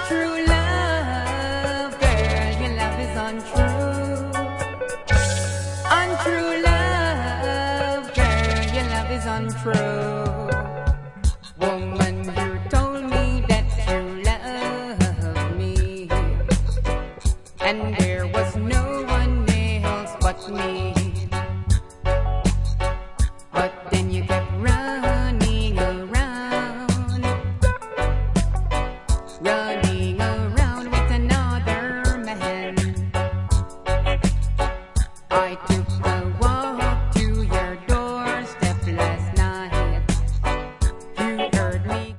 Untrue love, girl, your love is untrue. Untrue love, girl, your love is untrue. Woman, you told me that you love me, and there was no one else but me.